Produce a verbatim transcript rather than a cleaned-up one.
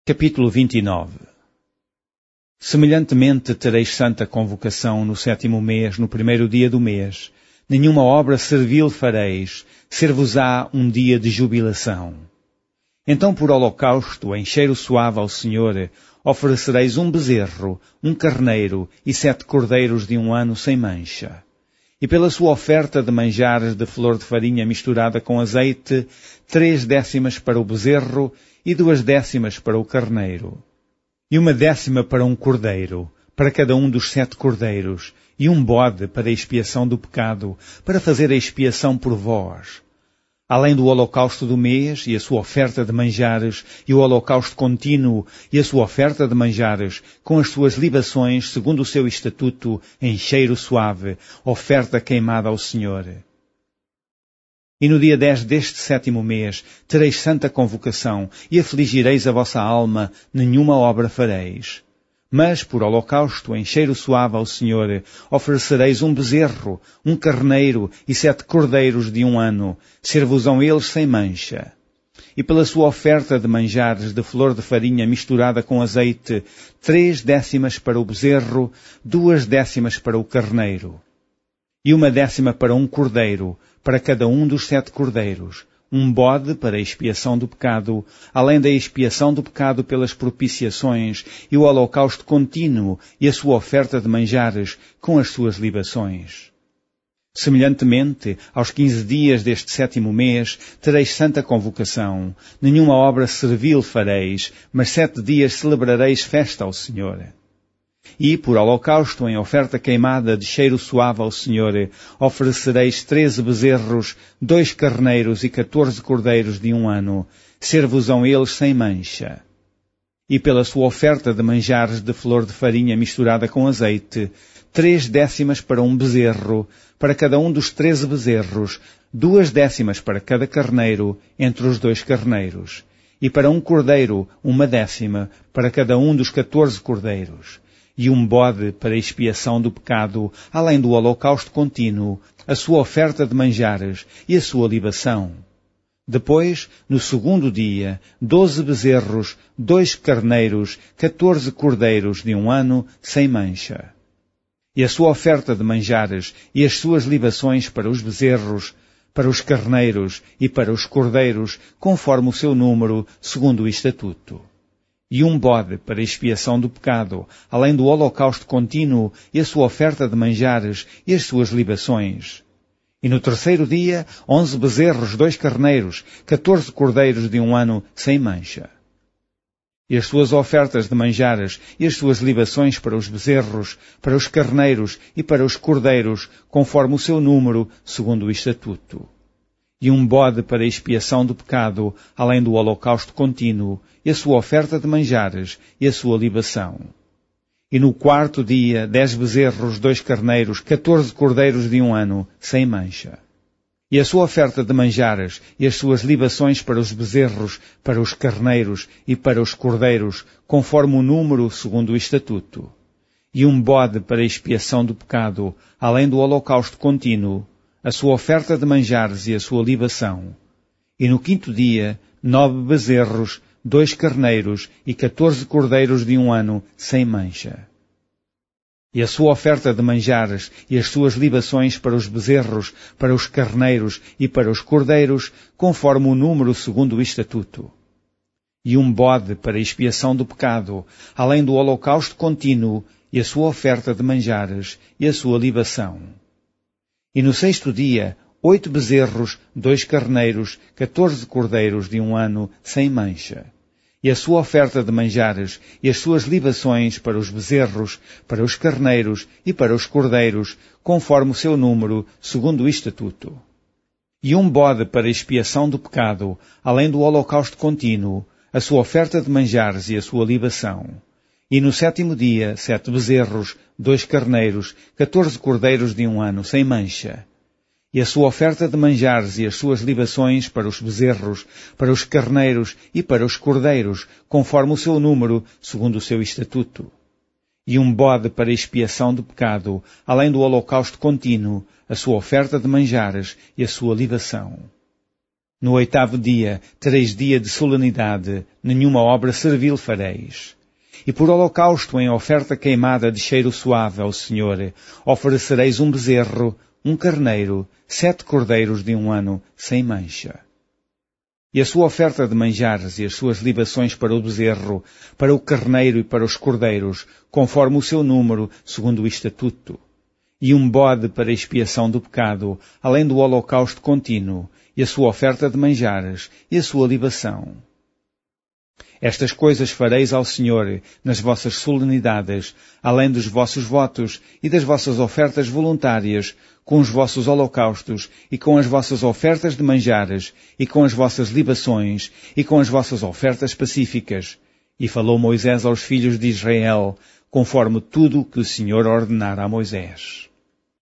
Capítulo vinte e nove. Semelhantemente tereis santa convocação no sétimo mês, no primeiro dia do mês. Nenhuma obra servil fareis, ser-vos-á um dia de jubilação. Então por holocausto, em cheiro suave ao Senhor, oferecereis um bezerro, um carneiro e sete cordeiros de um ano sem mancha. E pela sua oferta de manjares de flor de farinha misturada com azeite, três décimas para o bezerro e duas décimas para o carneiro. E uma décima para um cordeiro, para cada um dos sete cordeiros, e um bode para a expiação do pecado, para fazer a expiação por vós. Além do holocausto do mês e a sua oferta de manjares, e o holocausto contínuo e a sua oferta de manjares, com as suas libações, segundo o seu estatuto, em cheiro suave, oferta queimada ao Senhor. E no dia dez deste sétimo mês tereis santa convocação, e afligireis a vossa alma, nenhuma obra fareis. Mas, por holocausto, em cheiro suave ao Senhor, oferecereis um bezerro, um carneiro e sete cordeiros de um ano, ser-vos-ão eles sem mancha. E pela sua oferta de manjares de flor de farinha misturada com azeite, três décimas para o bezerro, duas décimas para o carneiro. E uma décima para um cordeiro, para cada um dos sete cordeiros, um bode para a expiação do pecado, além da expiação do pecado pelas propiciações, e o holocausto contínuo e a sua oferta de manjares com as suas libações. Semelhantemente, aos quinze dias deste sétimo mês, tereis santa convocação. Nenhuma obra servil fareis, mas sete dias celebrareis festa ao Senhor. E, por holocausto em oferta queimada de cheiro suave ao Senhor, oferecereis treze bezerros, dois carneiros e quatorze cordeiros de um ano, ser-vos-ão eles sem mancha. E pela sua oferta de manjares de flor de farinha misturada com azeite, três décimas para um bezerro, para cada um dos treze bezerros, duas décimas para cada carneiro, entre os dois carneiros, e para um cordeiro, uma décima, para cada um dos quatorze cordeiros. E um bode para a expiação do pecado, além do holocausto contínuo, a sua oferta de manjares e a sua libação. Depois, no segundo dia, doze bezerros, dois carneiros, quatorze cordeiros de um ano, sem mancha. E a sua oferta de manjares e as suas libações para os bezerros, para os carneiros e para os cordeiros, conforme o seu número, segundo o estatuto. E um bode para a expiação do pecado, além do holocausto contínuo e a sua oferta de manjares e as suas libações. E no terceiro dia, onze bezerros, dois carneiros, quatorze cordeiros de um ano, sem mancha. E as suas ofertas de manjares e as suas libações para os bezerros, para os carneiros e para os cordeiros, conforme o seu número, segundo o estatuto. E um bode para a expiação do pecado, além do holocausto contínuo, e a sua oferta de manjares, e a sua libação. E no quarto dia, dez bezerros, dois carneiros, quatorze cordeiros de um ano, sem mancha. E a sua oferta de manjares, e as suas libações para os bezerros, para os carneiros e para os cordeiros, conforme o número, segundo o estatuto. E um bode para a expiação do pecado, além do holocausto contínuo, a sua oferta de manjares e a sua libação. E no quinto dia, nove bezerros, dois carneiros e quatorze cordeiros de um ano, sem mancha. E a sua oferta de manjares e as suas libações para os bezerros, para os carneiros e para os cordeiros, conforme o número segundo o estatuto. E um bode para a expiação do pecado, além do holocausto contínuo e a sua oferta de manjares e a sua libação. E no sexto dia, oito bezerros, dois carneiros, quatorze cordeiros de um ano, sem mancha. E a sua oferta de manjares e as suas libações para os bezerros, para os carneiros e para os cordeiros, conforme o seu número, segundo o estatuto. E um bode para a expiação do pecado, além do holocausto contínuo, a sua oferta de manjares e a sua libação. E no sétimo dia, sete bezerros, dois carneiros, quatorze cordeiros de um ano, sem mancha. E a sua oferta de manjares e as suas libações para os bezerros, para os carneiros e para os cordeiros, conforme o seu número, segundo o seu estatuto. E um bode para a expiação do pecado, além do holocausto contínuo, a sua oferta de manjares e a sua libação. No oitavo dia tereis dia de solenidade, nenhuma obra servil fareis. E por holocausto em oferta queimada de cheiro suave ao Senhor, oferecereis um bezerro, um carneiro, sete cordeiros de um ano, sem mancha. E a sua oferta de manjares e as suas libações para o bezerro, para o carneiro e para os cordeiros, conforme o seu número, segundo o estatuto. E um bode para expiação do pecado, além do holocausto contínuo, e a sua oferta de manjares e a sua libação. Estas coisas fareis ao Senhor nas vossas solenidades, além dos vossos votos e das vossas ofertas voluntárias, com os vossos holocaustos e com as vossas ofertas de manjares e com as vossas libações e com as vossas ofertas pacíficas. E falou Moisés aos filhos de Israel, conforme tudo o que o Senhor ordenara a Moisés.